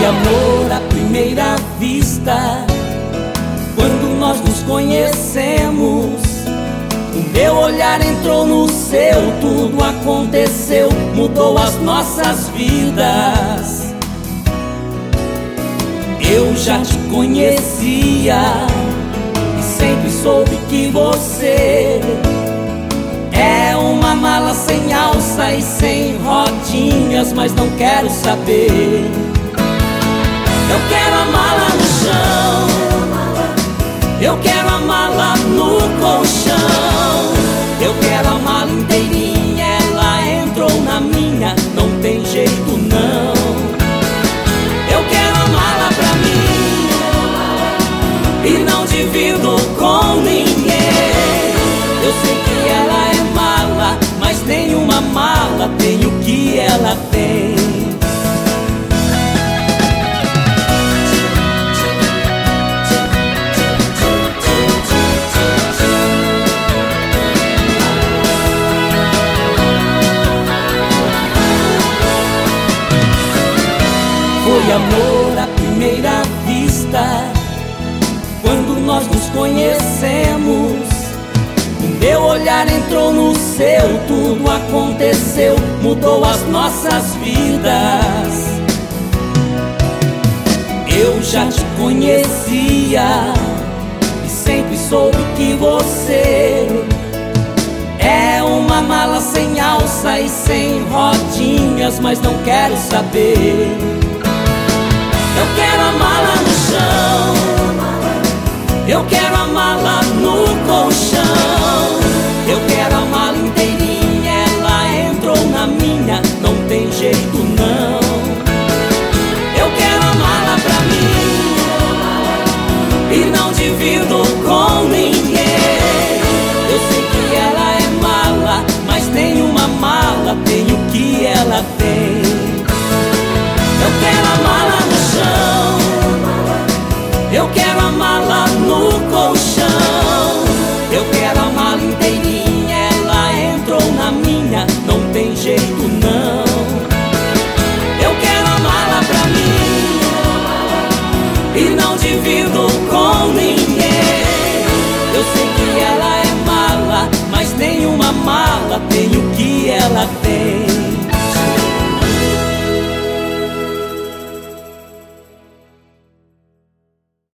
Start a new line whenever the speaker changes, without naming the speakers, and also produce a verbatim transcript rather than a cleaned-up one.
amor à primeira vista, quando nós nos conhecemos. O meu olhar entrou no seu, tudo aconteceu, mudou as nossas vidas. Eu já te conhecia e sempre soube que você é uma mala sem alça e sem rodinhas, mas não quero saber. Eu quero a mala no chão, eu quero a mala no colchão, eu quero a mala inteirinha, ela entrou na minha, não tem jeito não. Eu quero a mala pra mim e não divido com ninguém. Eu sei que ela é mala, mas nenhuma mala tem o que ela tem. Foi amor à primeira vista, quando nós nos conhecemos. O meu olhar entrou no seu, tudo aconteceu, mudou as nossas vidas. Eu já te conhecia e sempre soube que você é uma mala sem alça e sem rodinhas, mas não quero saber. Eu quero a mala no chão, eu quero a mala no colchão, eu quero a mala inteirinha, ela entrou na minha, não tem jeito não. Eu quero a mala pra mim e não divido com ninguém. Eu sei que ela é mala, mas nenhuma mala tem o que ela tem. Eu quero a mala no chão, eu quero a mala no colchão, eu quero a mala inteirinha, ela entrou na minha, não tem jeito não. Eu quero a mala pra mim e não divido com ninguém. Eu sei que ela é mala, mas nenhuma mala tem o que ela tem.